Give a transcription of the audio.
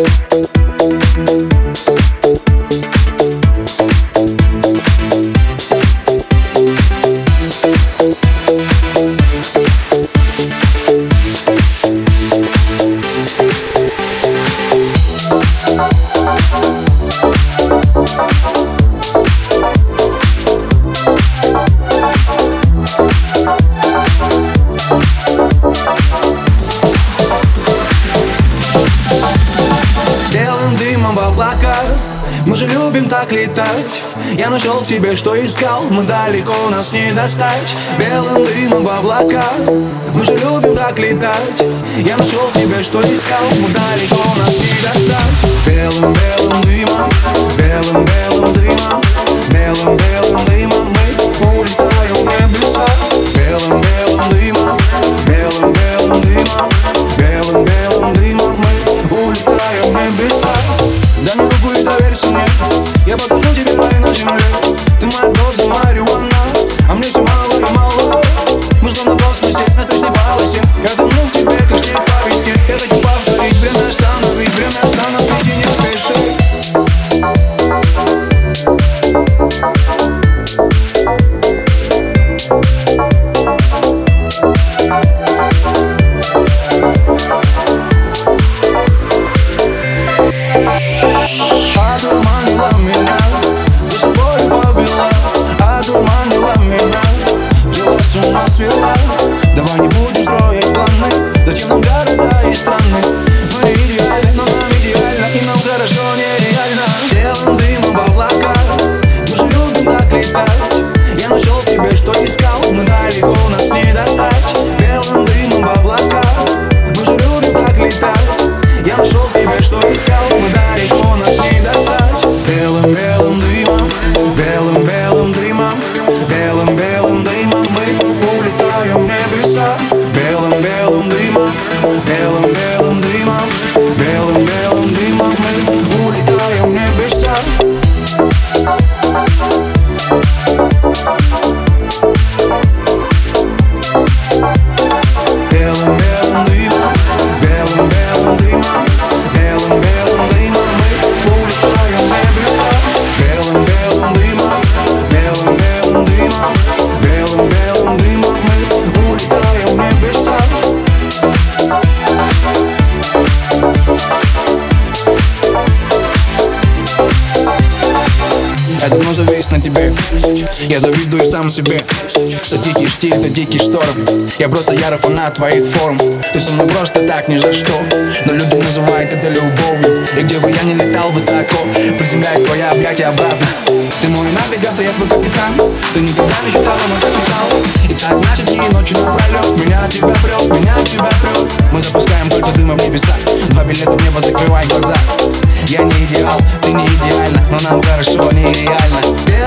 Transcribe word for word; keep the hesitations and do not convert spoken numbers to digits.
Мы же любим так летать. Я нашел в тебе, что искал. Мы далеко, нас не достать. Белым дымом в облаках. Мы же любим так летать. Я нашел в тебе, что искал. Мы далеко, нас не достать. Белым, белым дымом, белым, белым дымом, белым, белым дымом мы улетаем в небеса. Белым, белым дымом, белым, белым дымом, белым, белым дымом мы улетаем в небеса. Дай мне руку и доверься мне. Я покажу тебе рай на земле. Ты моя доза марихуана, а мне все мало и мало. Мы словно в космосе, на страшной полосе. Я тону в тебе, как снег по весне. Я хочу повторить, время остановить, время остановить и не спеши. Одурманила меня, за собой повела. Одурманила меня, взяла с ума свела. Давай не будем строить планы. Зачем нам города и страны? Мы не идеальны, но нам идеально. И нам хорошо нереально. Белым дымом в облаках. Мы же любим так летать. Я нашел в тебе, что искал. Мы далеко, нас не достать. Белым дымом в облаках. Мы же любим так летать. Я нашел в тебе, что искал. Мы далеко, нас не достать. Белым, белым дымом, белым, белым дымом, белым, белым дымом мы улетаем в небеса. Белым, белым дымом, белым, белым дымом, белым, белым дымом мы улетаем в небеса. Белым, белым дымом, белым, белым дымом, белым, белым дымом мы улетаем в небеса. Белым, белым дымом, белым, белым дымом, белым, белым дымом мы улетаем в небеса. Я давно завис на тебе. Я завидую сам себе. Что дикий штиль, это дикий шторм. Я просто ярый фанат твоих форм. Ты со мной просто так ни за что. Но люди называют это любовью. И где бы я ни летал высоко, приземляюсь в твои объятия обратно. Ты мой навигатор, я твой капитан. Ты никогда не считала мой капитал. И так наши дни и ночи напролет. Меня от тебя прет, меня от тебя прет. Мы запускаем кольца дыма в небеса. Два билета в небо, закрывай глаза. Я не идеал, ты не идеальна, но нам хорошо, нереально.